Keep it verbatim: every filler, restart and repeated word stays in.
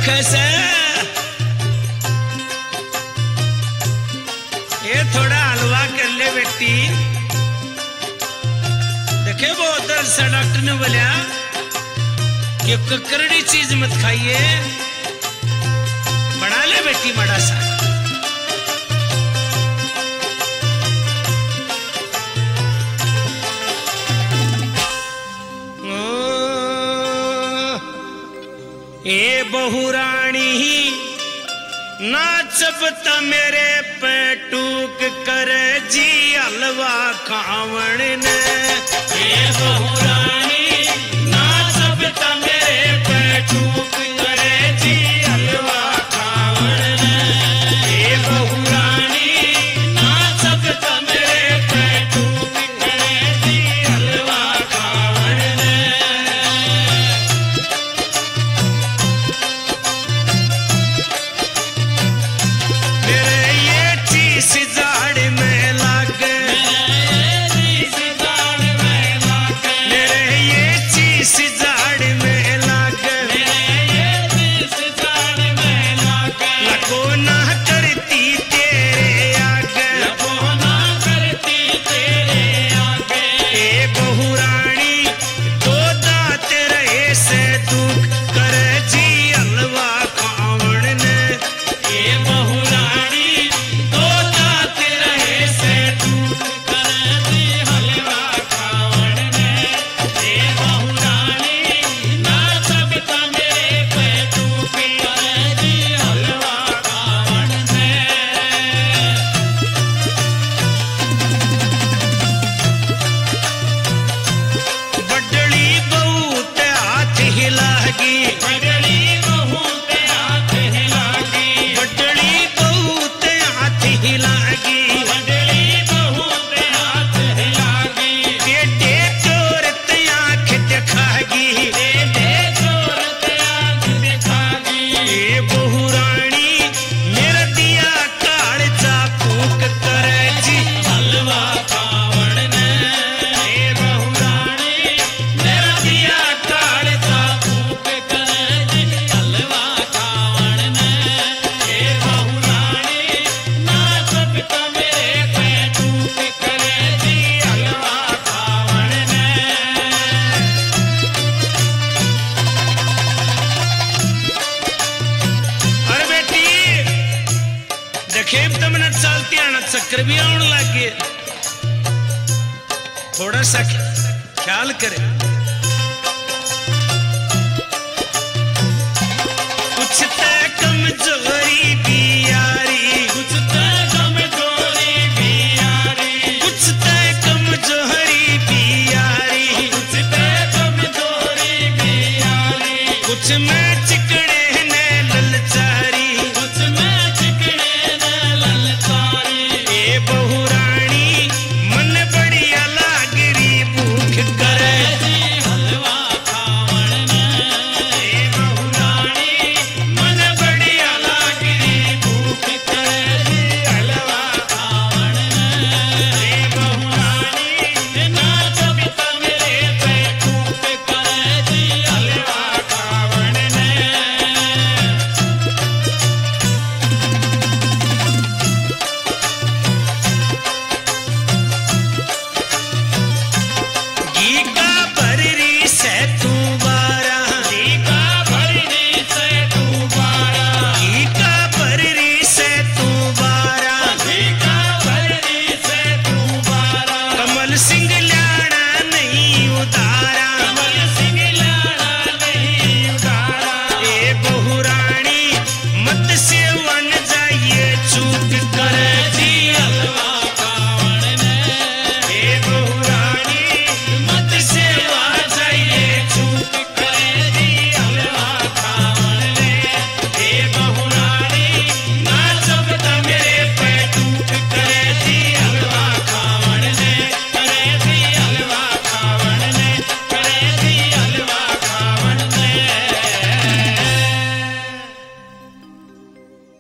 रखे से ये थोड़ा हलवा कर ले बेटी। देखे वो उधर से डॉक्टर ने बोला कि ककड़ी चीज मत खाइए, बना ले बेटी बड़ा सा। ए बहुरानी नाचबता मेरे पे टूक करे जी हलवा खावण ने। ए बहुरानी नाचबता मेरे पे टूक करे जी हलवा खावण ने। ए बहुरानी नाचबता मेरे पे टूक करे जी हलवा खावण ने। चक्कर भी आने लगे, थोड़ा सा ख्याल करे। कुछ तय कमजोर